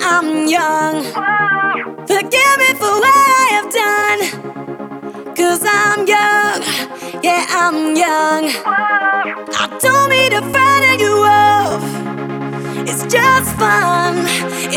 I'm young. Forgive me for what I have done, 'cause I'm young, yeah, I'm young. I don't mean to frighten you off, it's just fun.